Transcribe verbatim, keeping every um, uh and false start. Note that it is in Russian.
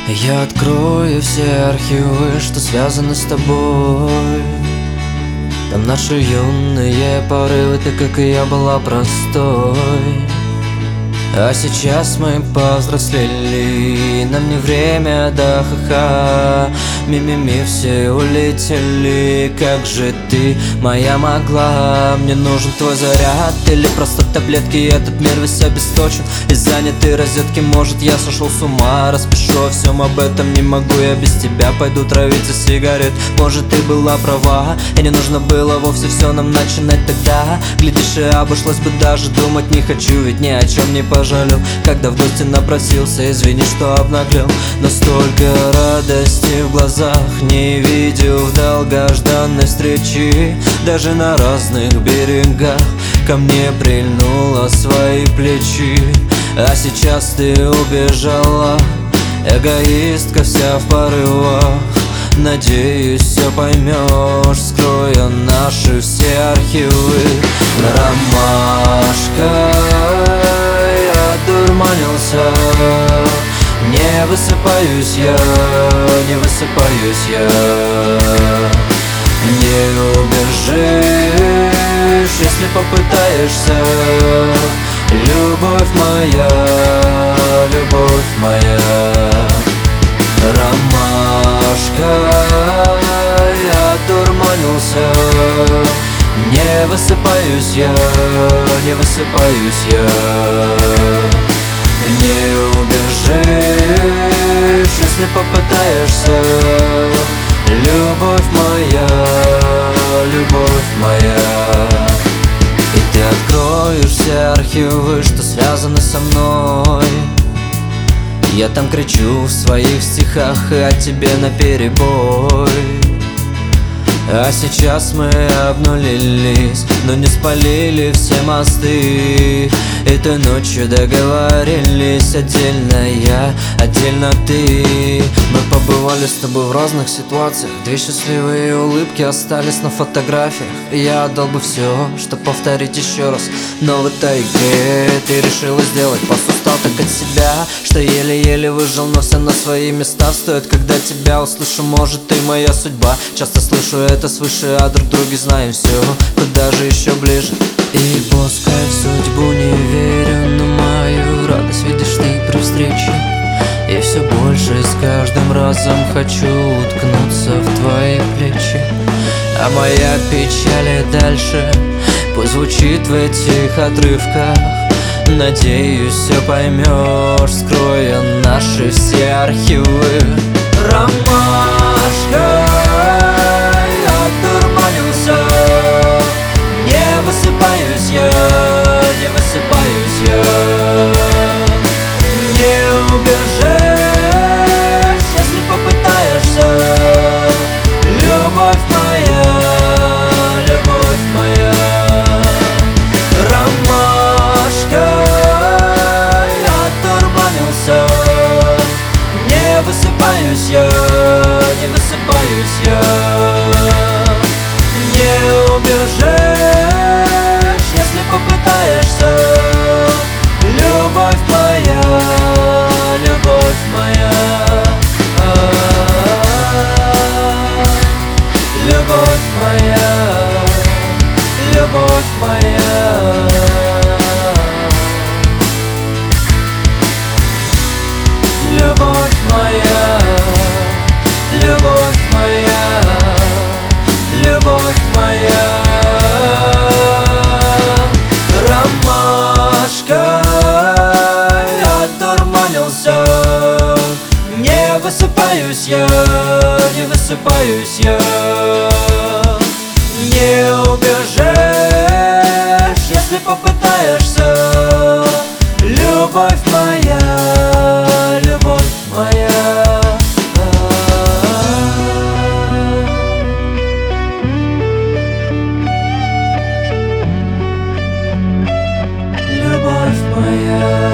Я открою все архивы, что связаны с тобой. Там наши юные порывы, ты, как и я, была простой. А сейчас мы повзрослели, нам не время, да ха-ха. Ми-ми-ми, все улетели, как же ты, моя, могла? Мне нужен твой заряд или просто таблетки? Этот мир весь обесточен и заняты розетки. Может, я сошел с ума, распишу о всем об этом. Не могу я без тебя, пойду травиться сигарет. Может, ты была права, и не нужно было вовсе все нам начинать тогда. Глядишь, и обошлось бы даже, думать не хочу, ведь ни о чем не пожалел. Когда в гости напросился, извини, что обнаглел. Но столько радости в глазах не видел в долгожданной встречи. Даже на разных берегах ко мне прильнула свои плечи. А сейчас ты убежала, эгоистка вся в порывах. Надеюсь, все поймешь, скроя наши все архивы. Ромашка, я дурманился. Не высыпаюсь я, не высыпаюсь я. Не убежишь, если попытаешься. Любовь моя, любовь моя. Ромашка, я дурманился. Не высыпаюсь я, не высыпаюсь я. Не убежишь, если попытаешься. Любовь моя, любовь моя. И ты откроешь все архивы, что связаны со мной. Я там кричу в своих стихах и о тебе наперебой. А сейчас мы обнулились, но не спалили все мосты. Этой ночью договорились, отдельно я, отдельно ты. Мы побывали с тобой в разных ситуациях. Две счастливые улыбки остались на фотографиях. Я отдал бы все, чтобы повторить еще раз. Но в этой игре ты решила сделать пас. Устал так от себя, что еле-еле выжил, но все на свои места встает. Когда тебя услышу, может, ты моя судьба. Часто слышу это свыше, а друг друге знаем все, куда же еще ближе. И пускай в судьбу не верю, но мою радость видишь ты при встрече. И все больше с каждым разом хочу уткнуться в твои плечи. А моя печаль и дальше пусть звучит в этих отрывках. Надеюсь, все поймешь, скроя наши все архивы. Ромашка, я дурманился. Не высыпаюсь я, не высыпаюсь я. Не убежишь, если попытаешься. Любовь моя, любовь моя. Ромашка, я дурманился. Не высыпаюсь я, не высыпаюсь я. Не убежишь, если попытаешься. Любовь моя, любовь моя. Любовь моя, любовь моя. Любовь моя, любовь моя, любовь моя. Ромашка, я дурманился. Не высыпаюсь я, не высыпаюсь я. Не убежишь, если попытаешься. Любовь моя, любовь моя. Любовь моя.